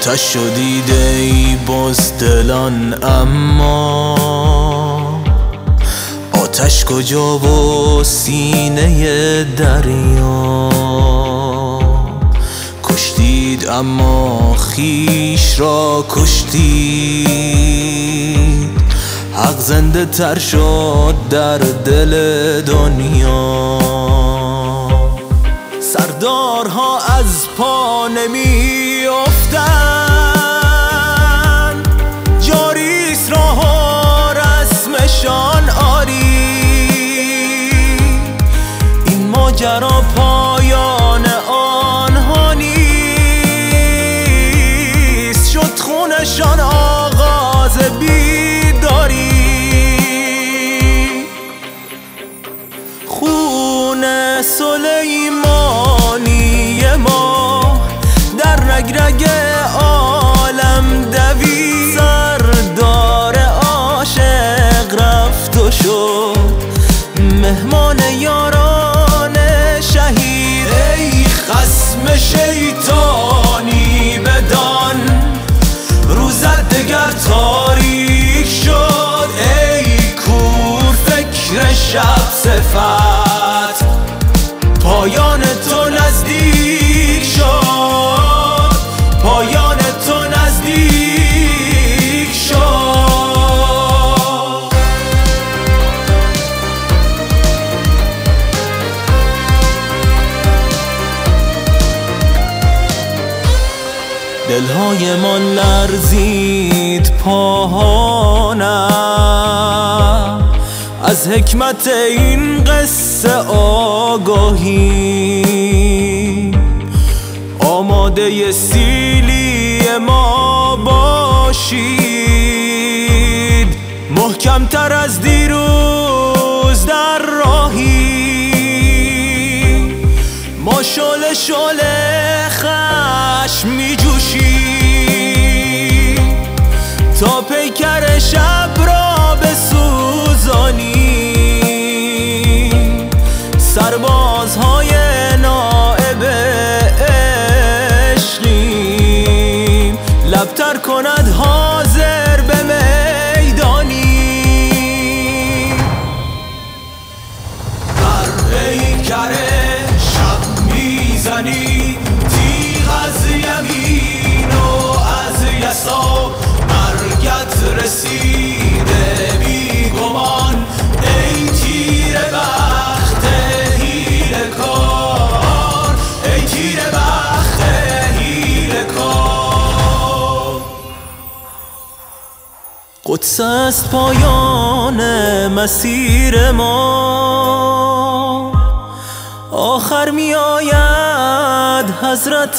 آتش شدید ای بزدلان، اما آتش کجا و سینه دریا؟ کشتید اما خیش را کشتید، حق زنده تر شد در دل دنیا. سردارها از پا نمی افتند، جاریست راه و رسمشان آری. این ماجرا پایان آنها نیست، شد خونشان آغاز بیداری. خون سلیمانی ما در رگ عالم دوید، سردار عاشق رفت و شد مهمان یاران شهید. ای خصم شیطانی بدان، روزت دگر تاریک شد. ای کور فکر شب صفت، پایان تو نزدیک شد، پایان تو نزدیک شد. دلهای من لرزید پاهانم از حکمت این قصه آگاهی. آماده سیلی ما باشید، محکم تر از دیروز در راهی. ما شعله شعله خشم می جوشیم تا پیکر شب را بسوزانیم. سربازهای نائب عشقیم، لبتر کند حاضر به میدانی. بر پیکر شب میزنی تیغ از یمین و از یسار، مرگت رسیده بی گمان. ای تیر بخت حیله کار، ای تیر بخت حیله کار. قدس است پایان مسیر ما، آخر می آید حضرت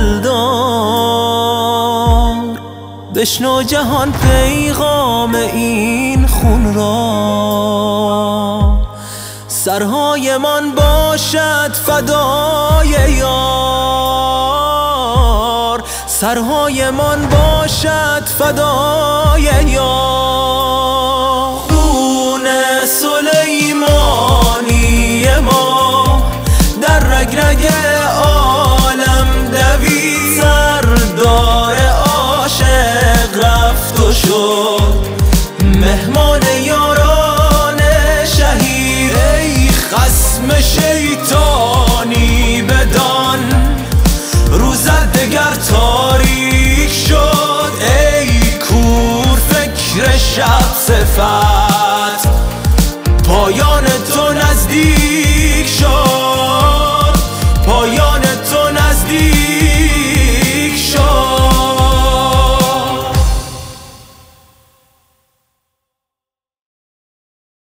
دلدار. بشنو جهان پیغام این خون را، سرهای من باشد فدای یار، سرهای من باشد فدای یار.